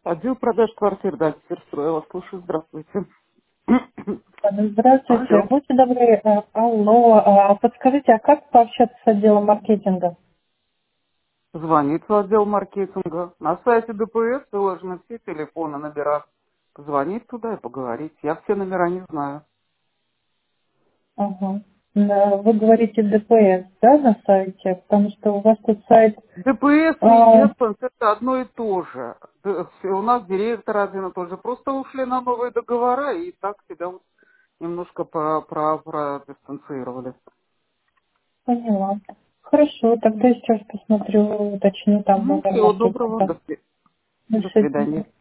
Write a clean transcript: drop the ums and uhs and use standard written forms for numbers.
Отдел продаж квартир, да, теперь строила. Слушаю, здравствуйте. Здравствуйте. Алло. Будьте добры, алло, подскажите, а как пообщаться с отделом маркетинга? Звонит в отдел маркетинга. На сайте ДПС выложены все телефоны, номера. Позвонить туда и поговорить. Я все номера не знаю. Ага. Вы говорите ДПС, да, на сайте? Потому что у вас тут сайт... ДПС и а, Эспенс это одно и то же. У нас директор один и тот же. Просто ушли на новые договора и так себя вот немножко продистанцировали. Поняла. Хорошо, тогда сейчас посмотрю, уточню там Ну, номер всего доброго. маркетинга. До До до свидания. свидания.